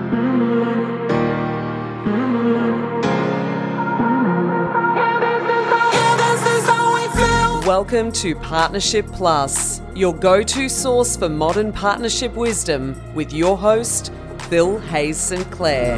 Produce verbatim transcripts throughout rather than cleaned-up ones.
Welcome to Partnership Plus, your go-to source for modern partnership wisdom with your host, Phil Hayes Sinclair.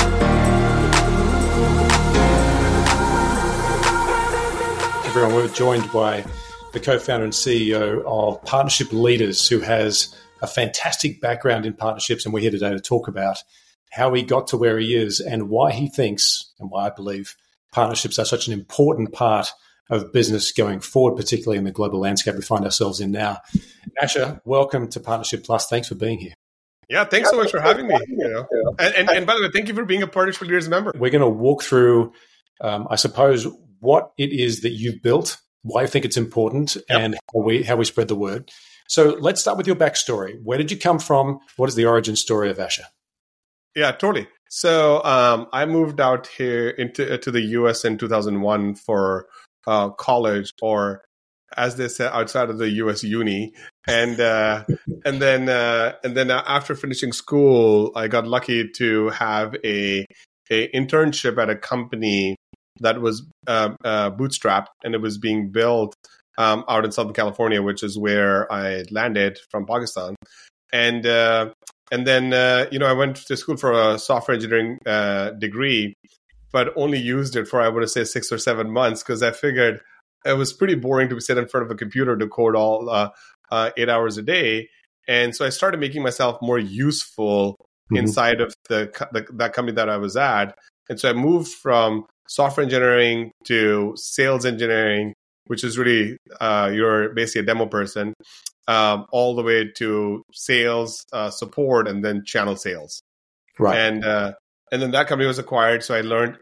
Everyone, we're joined by the co-founder and C E O of Partnership Leaders, who has a fantastic background in partnerships, and we're here today to talk about how he got to where he is and why he thinks, and why I believe, partnerships are such an important part of business going forward, particularly in the global landscape we find ourselves in now. Asher, welcome to Partnership Plus. Thanks for being here. Yeah, thanks so much for having me. You know, and, and, and by the way, thank you for being a Partnership Leaders member. We're going to walk through, um, I suppose, what it is that you've built, why you think it's important, yep. and how we how we spread the word. So let's start with your backstory. Where did you come from? What is the origin story of Asher? Yeah, totally. So um, I moved out here into to the U S in two thousand one for uh, college, or as they say, outside of the U S uni, and uh, and then uh, and then after finishing school, I got lucky to have a a internship at a company that was uh, uh, bootstrapped, and it was being built um, out in Southern California, which is where I landed from Pakistan. And uh, and then uh, you know I went to school for a software engineering uh, degree, but only used it for I want to say six or seven months because I figured it was pretty boring to sit in front of a computer to code all uh, uh, eight hours a day. And so I started making myself more useful mm-hmm. inside of the, the that company that I was at. And so I moved from software engineering to sales engineering, which is really uh, you're basically a demo person, um, all the way to sales uh, support and then channel sales. Right. And uh, and then that company was acquired, so I learned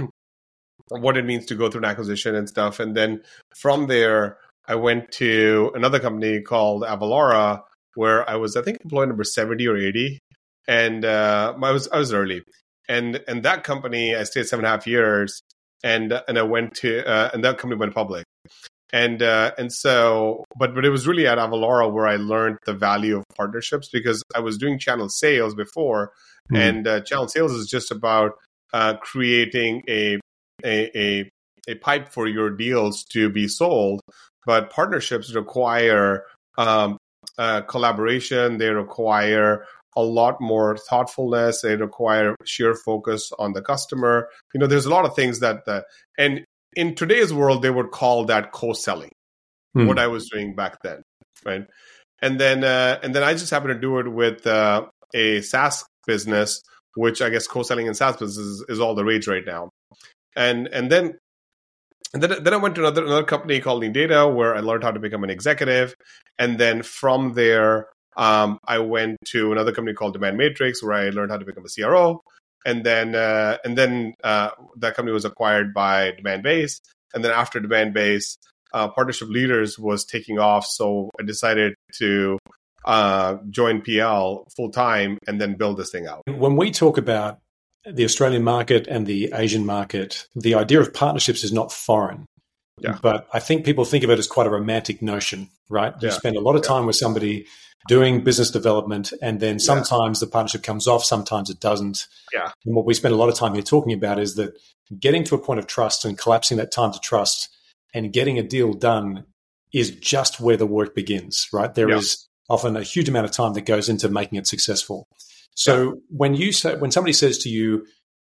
what it means to go through an acquisition and stuff. And then from there, I went to another company called Avalara, where I was, I think, employee number seventy or eighty, and uh, I was I was early. And and that company, I stayed seven and a half years, and and I went to uh, and that company went public, and uh, and so but but it was really at Avalara where I learned the value of partnerships, because I was doing channel sales before, mm. and uh, channel sales is just about uh, creating a, a a a pipe for your deals to be sold, but partnerships require um, uh, collaboration. They require a lot more thoughtfulness. They require sheer focus on the customer. You know, there's a lot of things that, the, and in today's world, they would call that co-selling, mm. what I was doing back then, right? And then, uh, and then I just happened to do it with uh, a SaaS business, which I guess co-selling in SaaS business is, is all the rage right now. And and then, and then, then I went to another another company called Lean Data, where I learned how to become an executive, and then from there, Um, I went to another company called Demand Matrix, where I learned how to become a C R O, and then uh, and then uh, that company was acquired by Demandbase, and then after Demandbase, uh, Partnership Leaders was taking off, so I decided to uh, join P L full time and then build this thing out. When we talk about the Australian market and the Asian market, the idea of partnerships is not foreign. Yeah. But I think people think of it as quite a romantic notion, right? You yeah. spend a lot of time yeah. with somebody doing business development, and then sometimes yeah. the partnership comes off, sometimes it doesn't. Yeah. And what we spend a lot of time here talking about is that getting to a point of trust and collapsing that time to trust and getting a deal done is just where the work begins, right? There yeah. is often a huge amount of time that goes into making it successful. So yeah. when you say, when somebody says to you,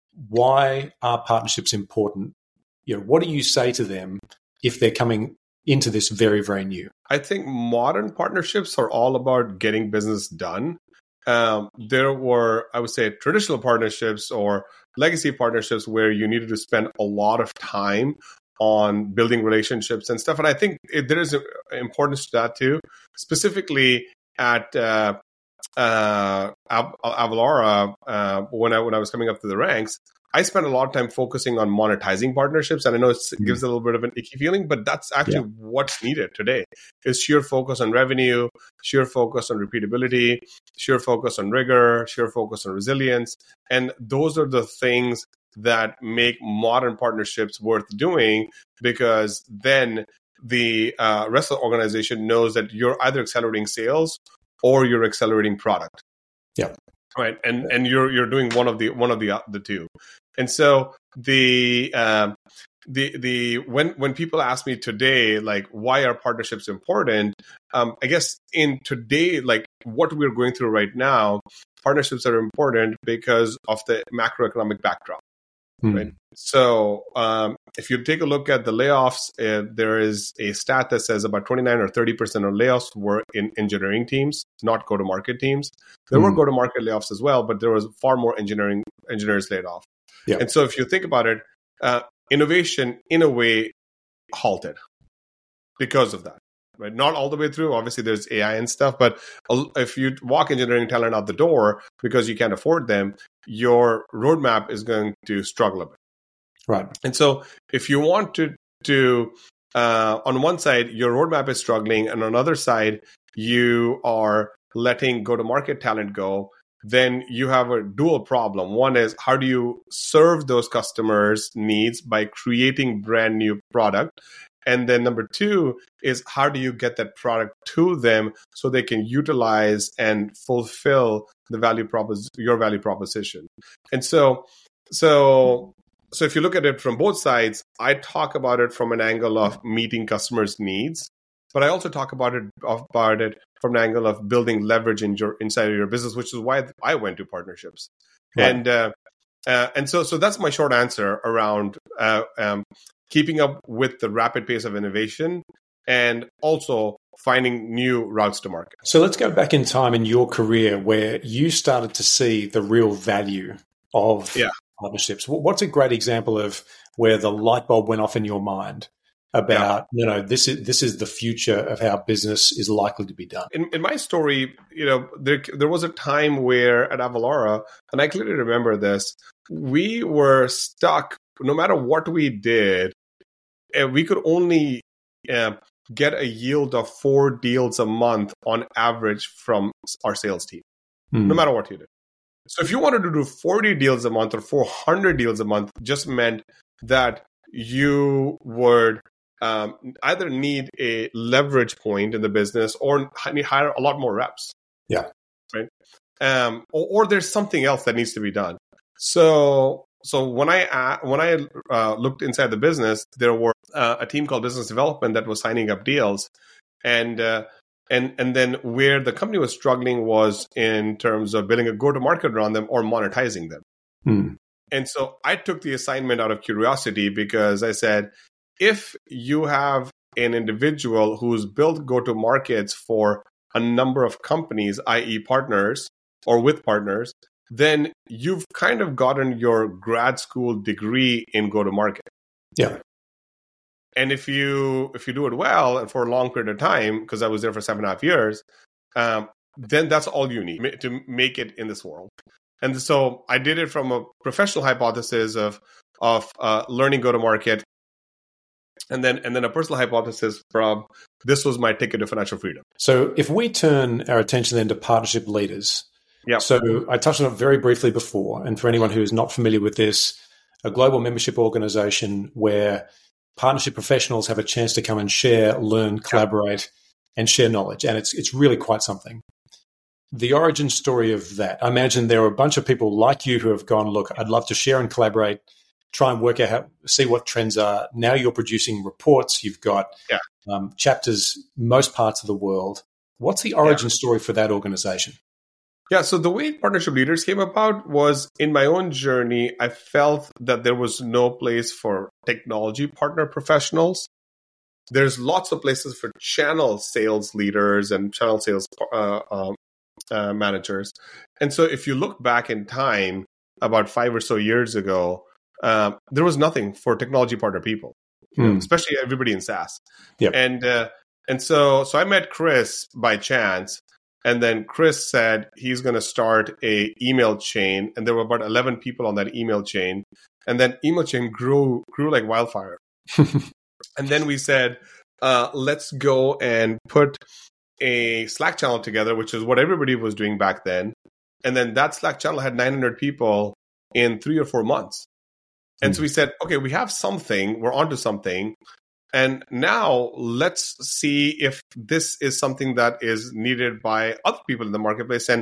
why are partnerships important? You know, what do you say to them if they're coming into this very, very new? I think modern partnerships are all about getting business done. Um, there were, I would say, traditional partnerships or legacy partnerships where you needed to spend a lot of time on building relationships and stuff. And I think it, there is an importance to that too. Specifically at uh, uh, Avalara, uh, when I when I was coming up through the ranks, I spent a lot of time focusing on monetizing partnerships. And I know it's, it gives a little bit of an icky feeling, but that's actually yeah. what's needed today is sheer focus on revenue, sheer focus on repeatability, sheer focus on rigor, sheer focus on resilience. And those are the things that make modern partnerships worth doing, because then the uh, rest of the organization knows that you're either accelerating sales or you're accelerating product. Yeah. Right, and and you're you're doing one of the one of the uh, the two, and so the um, the the when when people ask me today, like, why are partnerships important? Um, I guess in today, like what we're going through right now, partnerships are important because of the macroeconomic backdrop. Hmm. Right. So um, if you take a look at the layoffs, uh, there is a stat that says about twenty-nine or thirty percent of layoffs were in engineering teams, not go-to-market teams. There Hmm. were go-to-market layoffs as well, but there was far more engineering engineers laid off. Yeah. And so if you think about it, uh, innovation in a way halted because of that. Right, not all the way through. Obviously, there's A I and stuff, but if you walk engineering talent out the door because you can't afford them, your roadmap is going to struggle a bit. Right. And so, if you want to to uh, on one side your roadmap is struggling, and on the other side you are letting go-to-market talent go, then you have a dual problem. One is, how do you serve those customers' needs by creating brand new product? And then number two is, how do you get that product to them so they can utilize and fulfill the value propos- your value proposition? And so, so, so if you look at it from both sides, I talk about it from an angle of meeting customers' needs, but I also talk about it about it from an angle of building leverage in your inside of your business, which is why I went to partnerships. Right. And uh, uh, and so, so that's my short answer around uh, um, keeping up with the rapid pace of innovation and also finding new routes to market. So let's go back in time in your career where you started to see the real value of yeah. partnerships. What's a great example of where the light bulb went off in your mind about, yeah. you know, this is this is the future of how business is likely to be done? In, in my story, you know, there there was a time where at Avalara, and I clearly remember this, we were stuck. No matter what we did, we could only uh, get a yield of four deals a month on average from our sales team, hmm. no matter what you did. So if you wanted to do forty deals a month or four hundred deals a month, just meant that you would um, either need a leverage point in the business or hire a lot more reps. Yeah. Right. Um, or, or there's something else that needs to be done. So So when I uh, when I uh, looked inside the business, there were uh, a team called business development that was signing up deals, and uh, and and then where the company was struggling was in terms of building a go-to-market around them or monetizing them. Hmm. And so I took the assignment out of curiosity because I said, if you have an individual who's built go-to-markets for a number of companies, that is partners or with partners, then you've kind of gotten your grad school degree in go-to-market. Yeah. And if you if you do it well and for a long period of time, because I was there for seven and a half years, um, then that's all you need to make it in this world. And so I did it from a professional hypothesis of of uh, learning go-to-market, and then and then a personal hypothesis from this was my ticket to financial freedom. So if we turn our attention then to partnership leaders. Yeah. So I touched on it very briefly before, and for anyone who is not familiar with this, a global membership organization where partnership professionals have a chance to come and share, learn, collaborate, yeah. and share knowledge. And it's it's really quite something. The origin story of that, I imagine there are a bunch of people like you who have gone, look, I'd love to share and collaborate, try and work out how, see what trends are. Now you're producing reports. You've got yeah. um, chapters, most parts of the world. What's the origin yeah. story for that organization? Yeah, so the way partnership leaders came about was in my own journey, I felt that there was no place for technology partner professionals. There's lots of places for channel sales leaders and channel sales uh, uh, uh, managers. And so if you look back in time, about five or so years ago, um, there was nothing for technology partner people, you hmm. know, especially everybody in SaaS. Yep. And uh, and so so I met Chris by chance. And then Chris said he's going to start a email chain, and there were about eleven people on that email chain. And then email chain grew grew like wildfire. And then we said, uh, let's go and put a Slack channel together, which is what everybody was doing back then. And then that Slack channel had nine hundred people in three or four months. And mm-hmm. so we said, okay, we have something, we're onto something. And now let's see if this is something that is needed by other people in the marketplace. And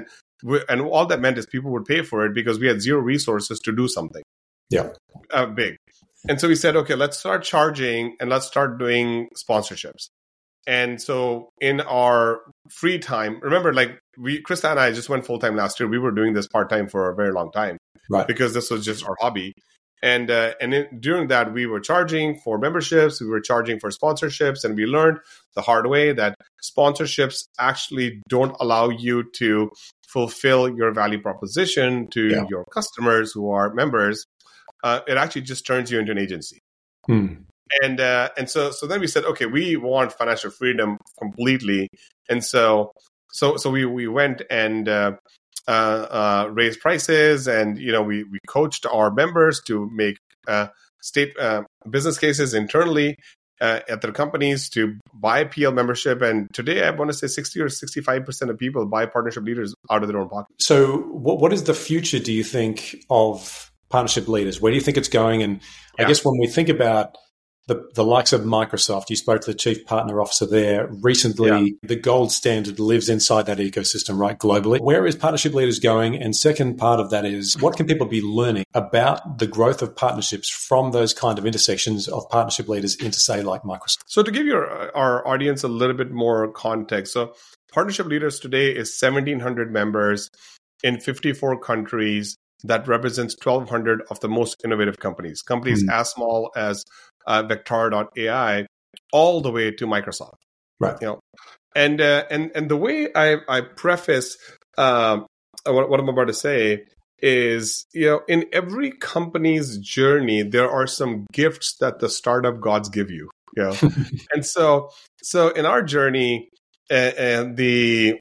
and all that meant is people would pay for it because we had zero resources to do something yeah. uh, big. And so we said, okay, let's start charging and let's start doing sponsorships. And so in our free time, remember, like we, Krista and I just went full time last year. We were doing this part time for a very long time, right? Because this was just our hobby. And uh, and in, during that, we were charging for memberships, we were charging for sponsorships, and we learned the hard way that sponsorships actually don't allow you to fulfill your value proposition to yeah. your customers who are members. Uh, it actually just turns you into an agency. Hmm. And uh, and so so then we said, okay, we want financial freedom completely. And so so so we we went and uh, uh, uh, raised prices, and you know we we coached our members to make uh, state uh, business cases internally uh, at their companies to buy P L membership. And today I want to say sixty or sixty-five percent of people buy Partnership Leaders out of their own pocket. So what what is the future, do you think, of Partnership Leaders? Where do you think it's going? And yeah. I guess when we think about The, the likes of Microsoft, you spoke to the chief partner officer there recently. Yeah. The gold standard lives inside that ecosystem, right, globally. Where is Partnership Leaders going? And second part of that is, what can people be learning about the growth of partnerships from those kind of intersections of Partnership Leaders into, say, like Microsoft? So to give your our audience a little bit more context, so Partnership Leaders today is seventeen hundred members in fifty-four countries. That represents twelve hundred of the most innovative companies, companies mm-hmm. as small as uh, Vectara dot A I, all the way to Microsoft. Right. You know, and uh, and and the way I I preface um, what, what I'm about to say is, you know, in every company's journey, there are some gifts that the startup gods give you. You know, and so so in our journey, uh, and the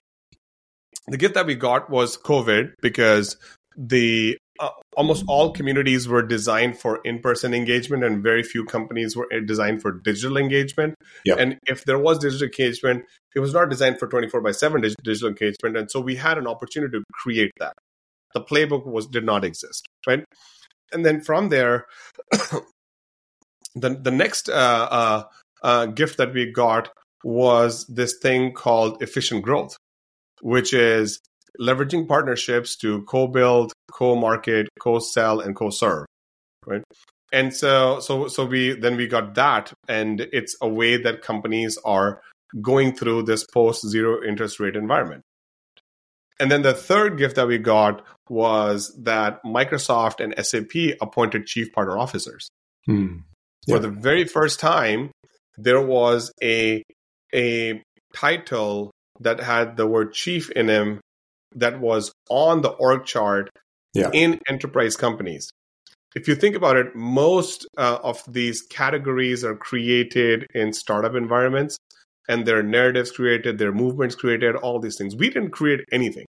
the gift that we got was COVID, because the uh, almost all communities were designed for in-person engagement, and very few companies were designed for digital engagement. Yep. And if there was digital engagement, it was not designed for twenty-four by seven digital engagement. And so we had an opportunity to create that. The playbook was did not exist, right? And then from there, the the next uh, uh, uh, gift that we got was this thing called efficient growth, which is leveraging partnerships to co-build, co-market, co-sell, and co-serve, right? And so, so, so we then we got that, and it's a way that companies are going through this post-zero interest rate environment. And then the third gift that we got was that Microsoft and S A P appointed chief partner officers. Hmm. Yeah. For the very first time, there was a a title that had the word chief in him, that was on the org chart yeah. in enterprise companies. If you think about it, most uh, of these categories are created in startup environments, and their narratives created, their movements created, all these things. We didn't create anything.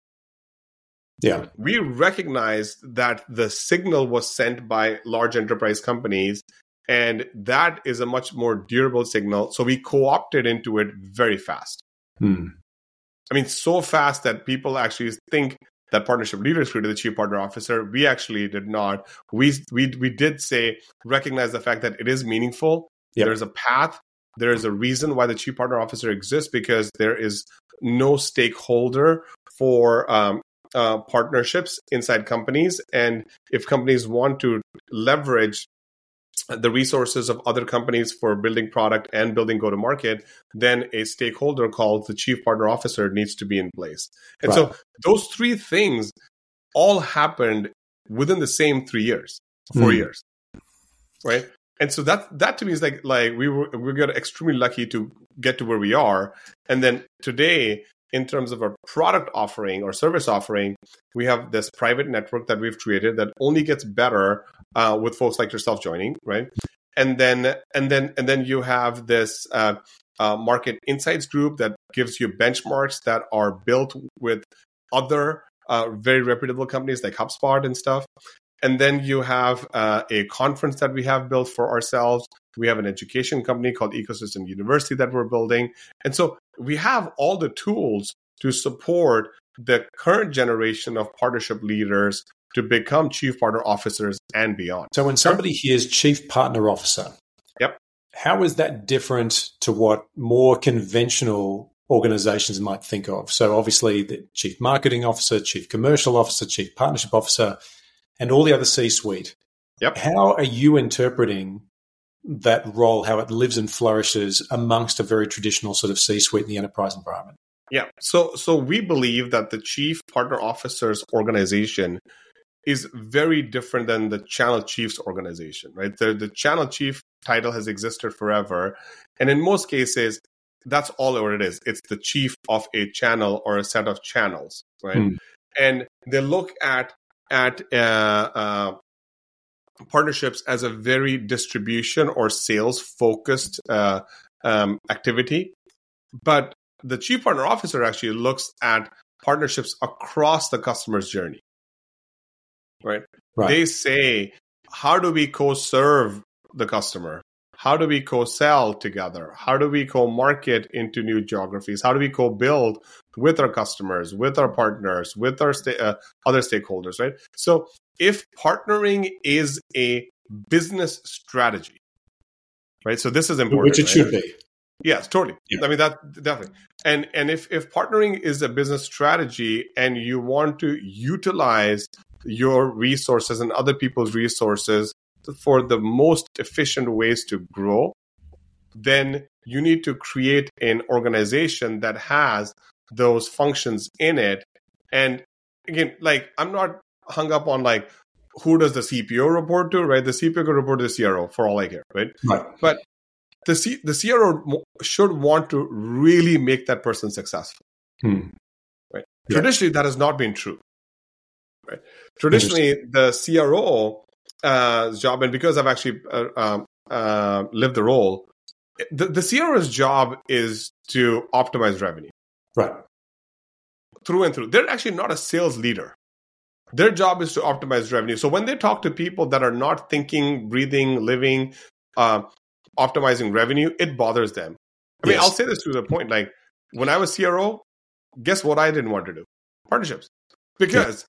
Yeah, we recognized that the signal was sent by large enterprise companies, and that is a much more durable signal. So we co-opted into it very fast. Hmm. I mean, so fast that people actually think that Partnership Leaders created the chief partner officer. We actually did not. We we we did say, recognize the fact that it is meaningful. Yep. There's a path. There is a reason why the chief partner officer exists, because there is no stakeholder for um, uh, partnerships inside companies. And if companies want to leverage the resources of other companies for building product and building go-to-market, then a stakeholder called the chief partner officer needs to be in place. And right. so those three things all happened within the same three years, four mm. years, right? And so that that to me is like like we were we got extremely lucky to get to where we are. And then today, in terms of our product offering or service offering, we have this private network that we've created that only gets better uh, with folks like yourself joining, right? And then and then and then you have this uh, uh, market insights group that gives you benchmarks that are built with other uh, very reputable companies like HubSpot and stuff. And then you have uh, a conference that we have built for ourselves. We have an education company called Ecosystem University that we're building. And so we have all the tools to support the current generation of partnership leaders to become chief partner officers and beyond. So when somebody hears chief partner officer, yep, how is that different to what more conventional organizations might think of. So obviously the chief marketing officer, chief commercial officer, chief partnership officer, and all the other C-suite. Yep. How are you interpreting that role, how it lives and flourishes amongst a very traditional sort of C-suite in the enterprise environment? Yeah. So so we believe that the chief partner officer's organization is very different than the channel chief's organization, right? The, the channel chief title has existed forever. And in most cases, that's all it is. It's the chief of a channel or a set of channels, right? Mm. And they look at, at uh, uh, partnerships as a very distribution or sales focused uh, um, activity. But the chief partner officer actually looks at partnerships across the customer's journey. Right? right? They say, how do we co-serve the customer? How do we co-sell together? How do we co-market into new geographies? How do we co-build with our customers, with our partners, with our sta- uh, other stakeholders, right? So if partnering is a business strategy, right? So this is important. Which it right? should be. Yes, totally. Yeah. I mean, that definitely. And and if, if partnering is a business strategy and you want to utilize your resources and other people's resources for the most efficient ways to grow, then you need to create an organization that has those functions in it. And again, like, I'm not hung up on like, who does the C P O report to, right? The C P O could report to the C R O for all I care, right? Right. But the C, the C R O should want to really make that person successful, hmm. right? Yeah. Traditionally, that has not been true. Right. Traditionally, the C R O's uh, job, and because I've actually uh, um, uh, lived the role, the, the C R O's job is to optimize revenue. Right. Through and through. They're actually not a sales leader. Their job is to optimize revenue. So when they talk to people that are not thinking, breathing, living, uh, optimizing revenue, it bothers them. I mean, yes. I'll say this to the point, like, when I was C R O, guess what I didn't want to do? Partnerships. Because... Yeah.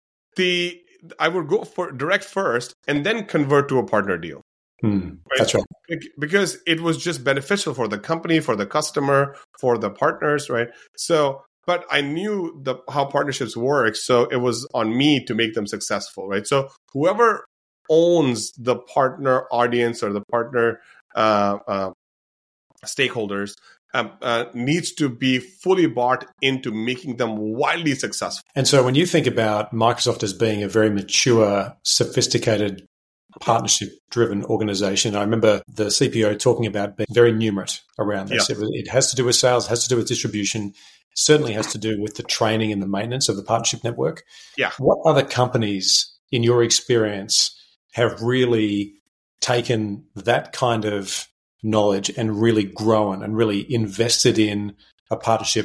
The I would go for direct first and then convert to a partner deal. Hmm, right? That's right. Because it was just beneficial for the company, for the customer, for the partners, right? So, but I knew the how partnerships work, so it was on me to make them successful, right? So whoever owns the partner audience or the partner uh, uh, stakeholders Um, uh, needs to be fully bought into making them wildly successful. And so when you think about Microsoft as being a very mature, sophisticated, partnership-driven organization, I remember the C P O talking about being very numerate around this. Yeah. It, it has to do with sales, has to do with distribution, certainly has to do with the training and the maintenance of the partnership network. Yeah. What other companies, in your experience, have really taken that kind of knowledge and really grown and really invested in a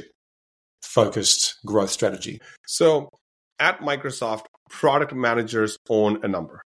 partnership-focused growth strategy? So at Microsoft, product managers own a number.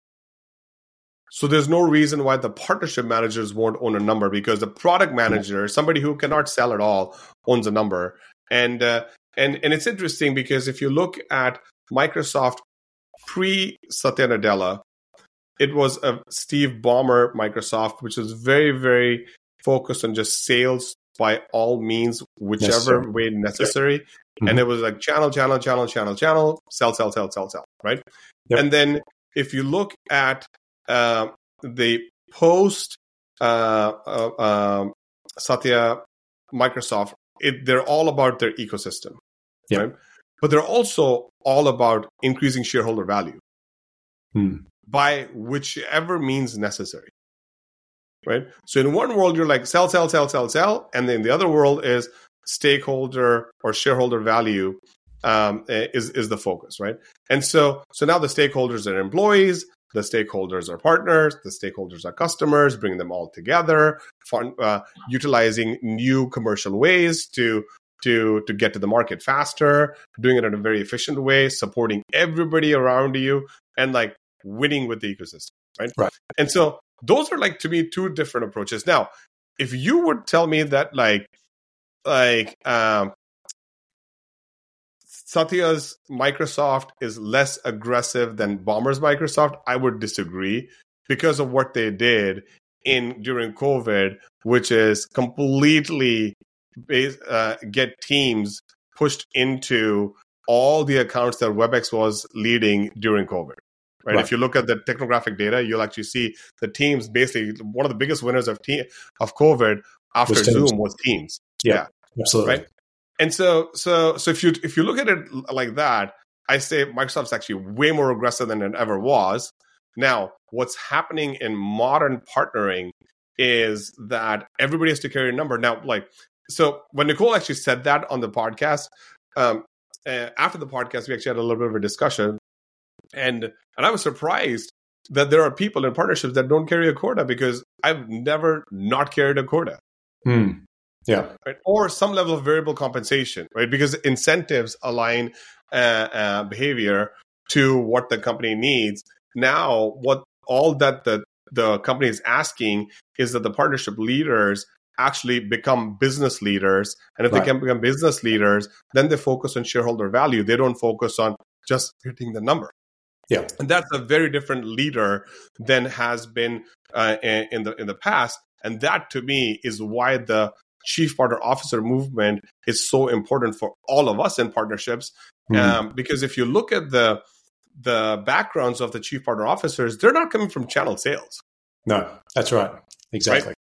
So there's no reason why the partnership managers won't own a number, because the product manager, somebody who cannot sell at all, owns a number. And uh, and and it's interesting because if you look at Microsoft pre-Satya Nadella, it was a Steve Ballmer Microsoft, which was very, very focused on just sales by all means, whichever yes, way necessary. Yep. Mm-hmm. And it was like channel, channel, channel, channel, channel, sell, sell, sell, sell, sell, right? Yep. And then if you look at uh, the post uh, uh, um, Satya Microsoft, it, they're all about their ecosystem, yep. right? But they're also all about increasing shareholder value. Hmm. By whichever means necessary, right? So in one world, you're like sell, sell, sell, sell, sell. And then the other world is stakeholder or shareholder value um, is, is the focus, right? And so, so now the stakeholders are employees, the stakeholders are partners, the stakeholders are customers, bring them all together, fun, uh, utilizing new commercial ways to to to get to the market faster, doing it in a very efficient way, supporting everybody around you, and like winning with the ecosystem, right? Right. And so those are like, to me, two different approaches. Now, if you would tell me that like, like um, Satya's Microsoft is less aggressive than Ballmer's Microsoft, I would disagree because of what they did in during COVID, which is completely base, uh, get teams pushed into all the accounts that WebEx was leading during COVID. Right? Right. If you look at the technographic data, you'll actually see the teams basically one of the biggest winners of te- of COVID after Was Teams. Zoom was Teams. Yeah, absolutely. Right. And so, so, so if you if you look at it like that, I say Microsoft's actually way more aggressive than it ever was. Now, what's happening in modern partnering is that everybody has to carry a number. Now, like, so when Nicole actually said that on the podcast, um, uh, after the podcast, we actually had a little bit of a discussion, and and I was surprised that there are people in partnerships that don't carry a quota, because I've never not carried a quota. Hmm. Yeah. Right? Or some level of variable compensation, right? Because incentives align uh, uh, behavior to what the company needs. Now, what all that the, the company is asking is that the partnership leaders actually become business leaders. And if right. they can become business leaders, then they focus on shareholder value. They don't focus on just hitting the number. Yeah. And that's a very different leader than has been uh, in the in the past. And that, to me, is why the Chief Partner Officer movement is so important for all of us in partnerships. Mm-hmm. Um, because if you look at the the backgrounds of the Chief Partner Officers, they're not coming from channel sales. No, that's right. Exactly. Right?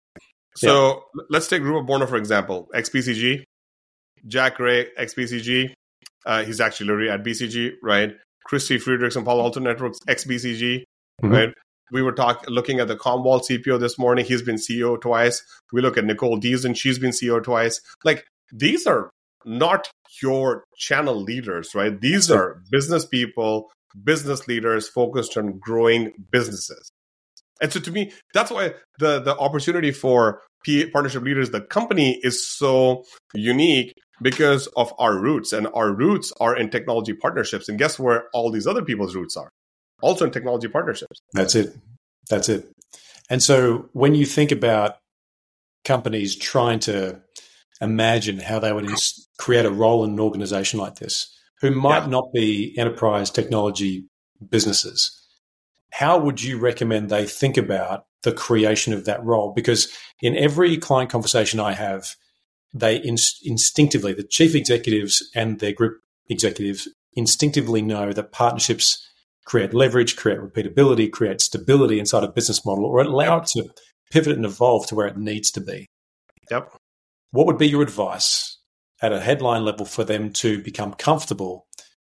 So yeah. let's take Rupert Borno, for example, ex-B C G. Jack Ray, ex-B C G. Uh, he's actually literally at B C G, right? Christy Friedrichs and Palo Alto Networks, ex-B C G, mm-hmm. right? We were talking, looking at the Commvault C P O this morning. He's been C E O twice. We look at Nicole Deason. She's been C E O twice. Like, these are not your channel leaders, right? These are business people, business leaders focused on growing businesses. And so to me, that's why the, the opportunity for P- partnership leaders, the company, is so unique because of our roots. And our roots are in technology partnerships. And guess where all these other people's roots are? Also in technology partnerships. That's it. That's it. And so when you think about companies trying to imagine how they would ins- create a role in an organization like this, who might yeah. not be enterprise technology businesses, how would you recommend they think about the creation of that role? Because in every client conversation I have, they in- instinctively, the chief executives and their group executives instinctively know that partnerships create leverage, create repeatability, create stability inside a business model, or allow it to pivot and evolve to where it needs to be. Yep. What would be your advice at a headline level for them to become comfortable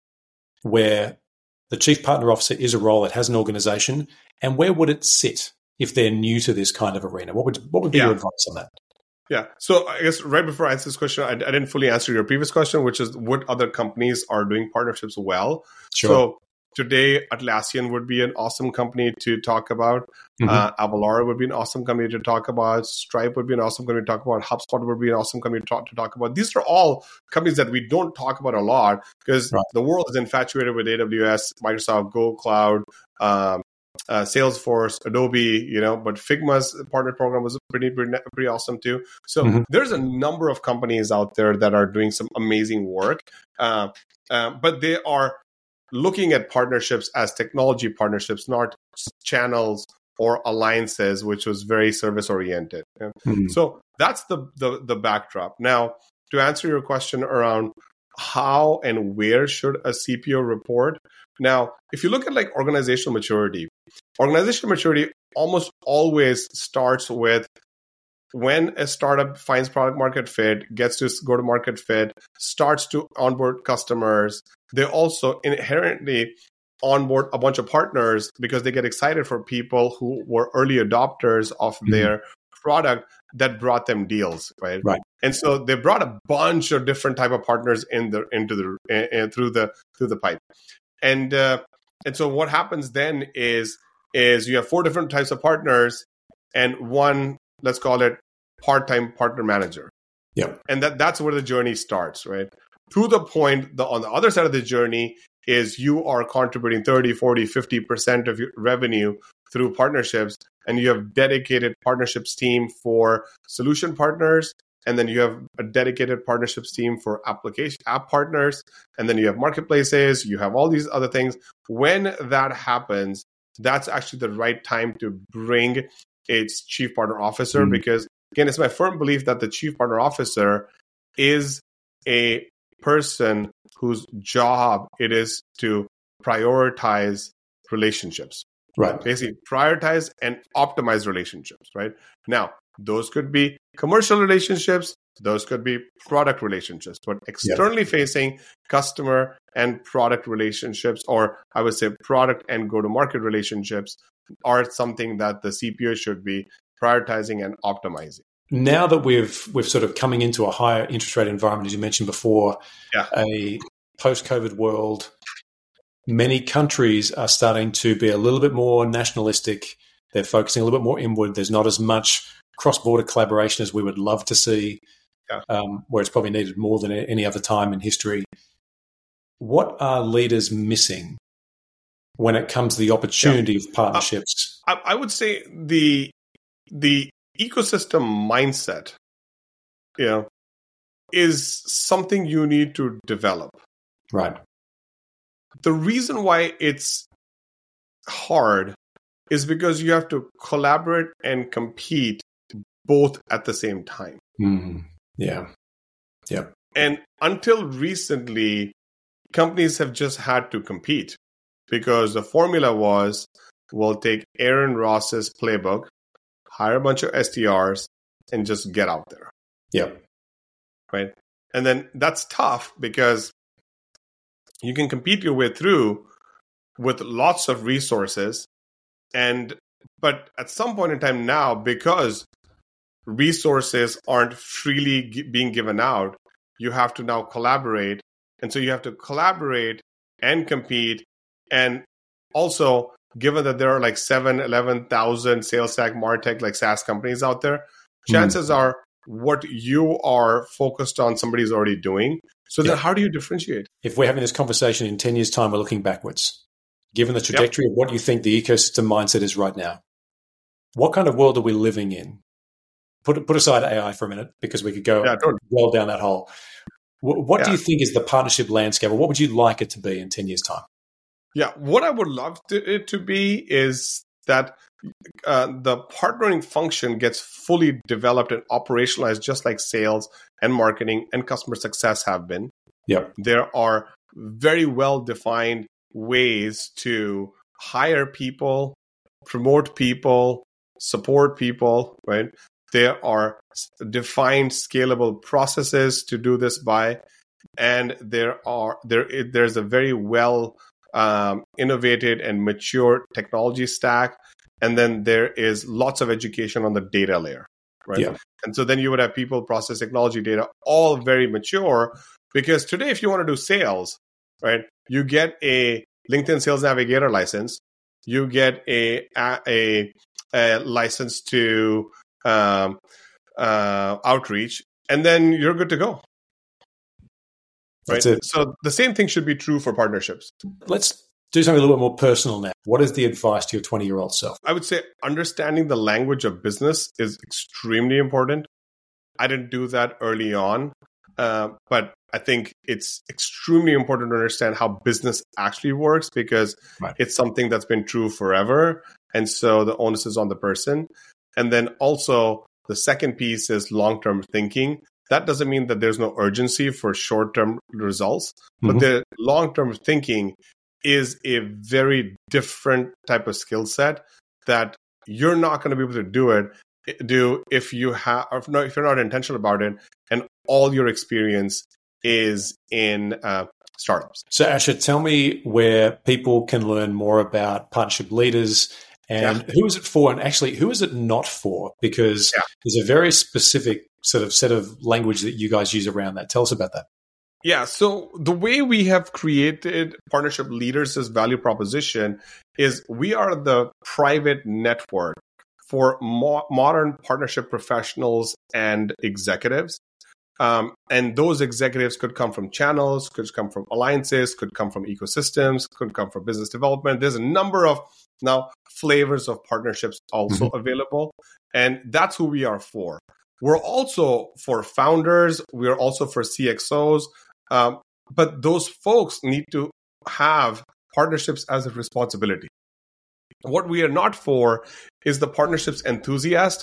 where the chief partner officer is a role that has an organization, and where would it sit if they're new to this kind of arena? What would what would be yeah. your advice on that? Yeah. So I guess right before I answer this question, I, I didn't fully answer your previous question, which is what other companies are doing partnerships well. Sure. So today, Atlassian would be an awesome company to talk about. Mm-hmm. Uh, Avalara would be an awesome company to talk about. Stripe would be an awesome company to talk about. HubSpot would be an awesome company to talk, to talk about. These are all companies that we don't talk about a lot because right. the world is infatuated with A W S, Microsoft, Google Cloud, um, uh, Salesforce, Adobe, you know, but Figma's partner program was pretty, pretty, pretty awesome too. So mm-hmm. there's a number of companies out there that are doing some amazing work, uh, uh, but they are looking at partnerships as technology partnerships, not channels or alliances, which was very service oriented. Mm-hmm. So that's the, the the backdrop. Now, to answer your question around how and where should a C P O report? Now, if you look at like organizational maturity, organizational maturity almost always starts with when a startup finds product market fit, gets to go to market fit, starts to onboard customers, they also inherently onboard a bunch of partners because they get excited for people who were early adopters of mm-hmm. their product that brought them deals, right? Right. And so they brought a bunch of different type of partners in the into the uh, through the through the pipe, and uh, and so what happens then is is you have four different types of partners and one, let's call it, part-time partner manager. Yeah. And that, that's where the journey starts, right? To the point, the, on the other side of the journey is you are contributing thirty, forty, fifty percent of your revenue through partnerships, and you have dedicated partnerships team for solution partners, and then you have a dedicated partnerships team for application app partners, and then you have marketplaces, you have all these other things. When that happens, that's actually the right time to bring its chief partner officer, mm-hmm. because again, it's my firm belief that the chief partner officer is a person whose job it is to prioritize relationships. Right. Basically, prioritize and optimize relationships, right? Now, those could be commercial relationships, those could be product relationships, but externally yep. facing customer and product relationships, or I would say product and go-to-market relationships, are something that the C P O should be prioritizing and optimizing. Now that we've we've sort of coming into a higher interest rate environment, as you mentioned before, yeah. a post-COVID world, many countries are starting to be a little bit more nationalistic. They're focusing a little bit more inward. There's not as much cross-border collaboration as we would love to see, yeah. um, where it's probably needed more than any other time in history. What are leaders missing when it comes to the opportunity yeah. of partnerships? I, I would say the the ecosystem mindset, you know, is something you need to develop. Right. The reason why it's hard is because you have to collaborate and compete both at the same time. Mm, yeah. Yeah. And until recently, companies have just had to compete because the formula was, we'll take Aaron Ross's playbook, hire a bunch of S D Rs, and just get out there. Yep. Right. And then that's tough because you can compete your way through with lots of resources. And but at some point in time now, because resources aren't freely g- being given out, you have to now collaborate. And so you have to collaborate and compete. And also, given that there are like seven, eleven thousand SalesTech, MarTech, like SaaS companies out there, chances mm. are what you are focused on, somebody's already doing. So yeah. then how do you differentiate? If we're having this conversation in ten years' time, we're looking backwards. Given the trajectory yep. of what you think the ecosystem mindset is right now, what kind of world are we living in? Put put aside A I for a minute, because we could go yeah, totally. well down that hole. What, what yeah. do you think is the partnership landscape, or what would you like it to be in ten years' time? Yeah, what I would love to, it to be is that uh, the partnering function gets fully developed and operationalized, just like sales and marketing and customer success have been. Yep. There are very well-defined ways to hire people, promote people, support people, right? There are defined scalable processes to do this by, and there are there there's a very well um, innovated and mature technology stack, and then there is lots of education on the data layer, right? Yeah. And so then you would have people, process, technology, data, all very mature. Because today, if you want to do sales, right, you get a LinkedIn Sales Navigator license, you get a a, a license to um, uh, outreach, and then you're good to go. Right. That's it. So the same thing should be true for partnerships. Let's do something a little bit more personal now. What is the advice to your twenty-year-old self? I would say understanding the language of business is extremely important. I didn't do that early on, uh, but I think it's extremely important to understand how business actually works, because right. it's something that's been true forever. And so the onus is on the person. And then also the second piece is long-term thinking. That doesn't mean that there's no urgency for short-term results, mm-hmm. but the long-term thinking is a very different type of skill set that you're not going to be able to do it do if you have, or if, no, if you're not intentional about it, and all your experience is in uh, startups. So, Asher, tell me where people can learn more about Partnership Leaders, and yeah. who is it for, and actually who is it not for? Because yeah. there's a very specific sort of set of language that you guys use around that. Tell us about that. Yeah, so the way we have created Partnership Leaders' value proposition is we are the private network for mo- modern partnership professionals and executives. Um, and those executives could come from channels, could come from alliances, could come from ecosystems, could come from business development. There's a number of now flavors of partnerships also mm-hmm. available. And that's who we are for. We're also for founders. We're also for C X Os. Um, but those folks need to have partnerships as a responsibility. What we are not for is the partnerships enthusiast,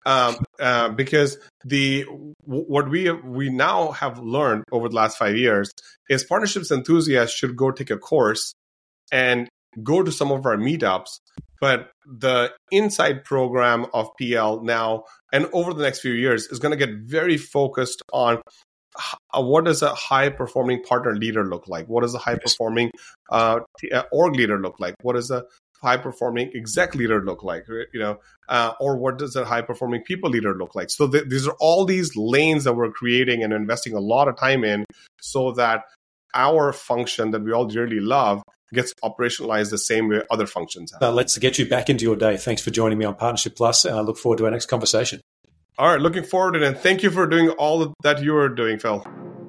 Um, uh, because the what we we now have learned over the last five years is partnerships enthusiasts should go take a course and go to some of our meetups. But the inside program of P L now and over the next few years is going to get very focused on what does a high performing partner leader look like? What does a high performing uh, org leader look like? What does a high performing exec leader look like? You know, uh, or what does a high performing people leader look like? So th- these are all these lanes that we're creating and investing a lot of time in, so that our function that we all dearly love gets operationalized the same way other functions have. Uh, let's get you back into your day. Thanks for joining me on Partnership Plus, and I look forward to our next conversation. All right, looking forward to it, and thank you for doing all that you are doing, Phil.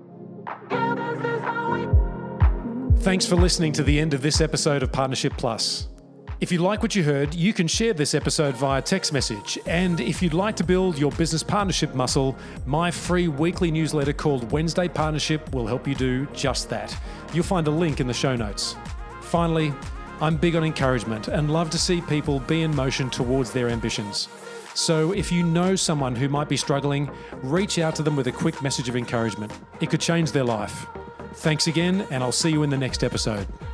Thanks for listening to the end of this episode of Partnership Plus. If you like what you heard, you can share this episode via text message. And if you'd like to build your business partnership muscle, my free weekly newsletter called Wednesday Partnership will help you do just that. You'll find a link in the show notes. Finally, I'm big on encouragement and love to see people be in motion towards their ambitions. So if you know someone who might be struggling, reach out to them with a quick message of encouragement. It could change their life. Thanks again, and I'll see you in the next episode.